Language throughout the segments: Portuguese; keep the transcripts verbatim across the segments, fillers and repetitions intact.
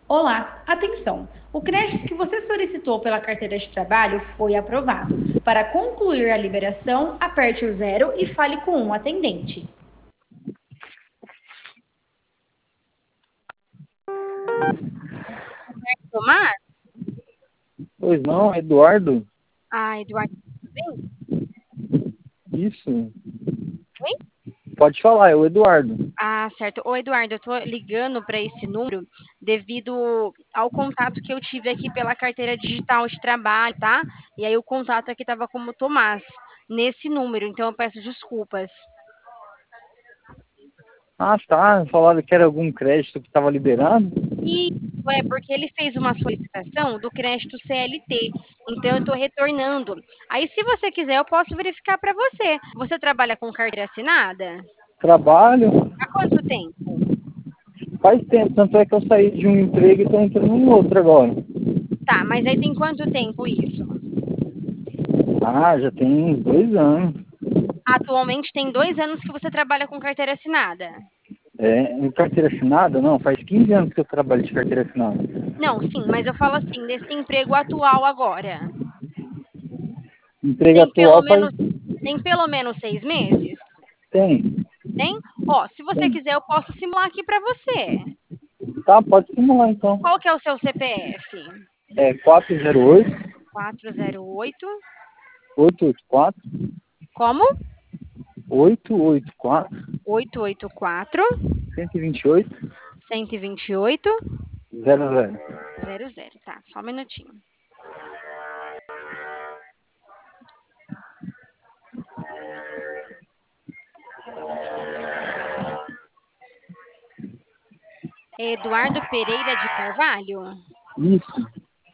Olá, atenção! O crédito que você solicitou pela carteira de trabalho foi aprovado. Para concluir a liberação, aperte o zero e fale com um atendente. Tomás? Pois não, Eduardo? Ah, Eduardo, tudo bem? Isso. Oi? Pode falar, é o Eduardo. Ah, certo. Ô, Eduardo, eu tô ligando para esse número devido ao contato que eu tive aqui pela carteira digital de trabalho, tá? E aí o contato aqui tava como Tomás, nesse número, então eu peço desculpas. Ah, tá. Falaram que era algum crédito que estava liberado. E é porque ele fez uma solicitação do crédito C L T, então eu estou retornando. Aí, se você quiser, eu posso verificar para você. Você trabalha com carteira assinada? Trabalho. Há quanto tempo? Faz tempo, tanto é que eu saí de um emprego e estou entrando em outro agora. Tá, mas aí tem quanto tempo isso? Ah, já tem uns dois anos. Atualmente tem dois anos que você trabalha com carteira assinada. É, em carteira assinada? Não, faz quinze anos que eu trabalho de carteira assinada. Não, sim, mas eu falo assim, desse emprego atual agora. Emprego Tem pelo atual faz... menos, tem pelo menos seis meses? Tem, Tem? Ó, se você tem. quiser, eu posso simular aqui para você. Tá, pode simular então. Qual que é o seu C P F? É quatro zero oito, quatro zero oito. oito oito quatro, Como? oito oito quatro, oito oito quatro, cento e vinte e oito, cento e vinte e oito, zero zero. zero zero. Tá, só um minutinho. Eduardo Pereira de Carvalho? Isso.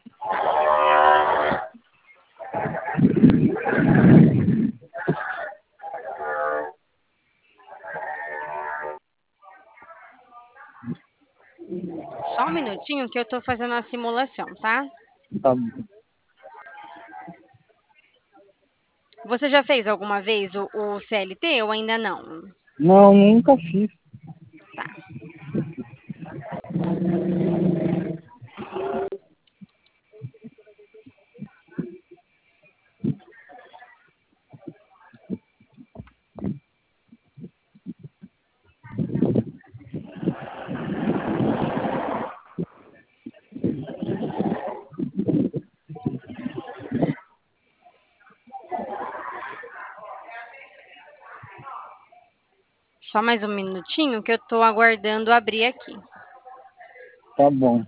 Só um minutinho que eu tô fazendo a simulação, tá? Tá. Você já fez alguma vez o, o C L T ou ainda não? Não, nunca fiz. Tá. Só mais um minutinho que eu tô aguardando abrir aqui. Tá bom.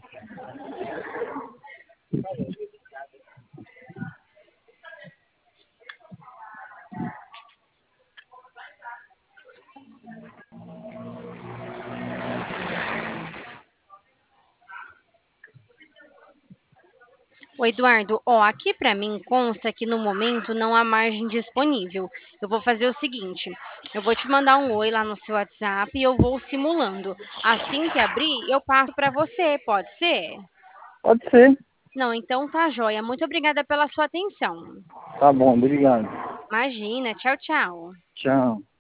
Ô, Eduardo, ó, aqui para mim consta que no momento não há margem disponível. Eu vou fazer o seguinte, eu vou te mandar um oi lá no seu WhatsApp e eu vou simulando. Assim que abrir, eu passo para você, pode ser? Pode ser. Não, então tá joia. Muito obrigada pela sua atenção. Tá bom, obrigado. Imagina, tchau, tchau. Tchau.